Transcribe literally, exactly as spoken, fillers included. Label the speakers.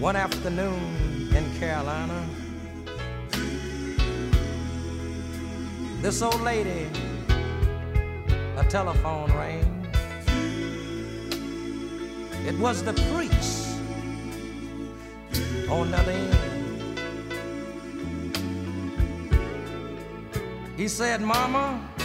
Speaker 1: One afternoon in Carolina, this old lady, a telephone rang. It was the priest on the other end. He said, "Mama,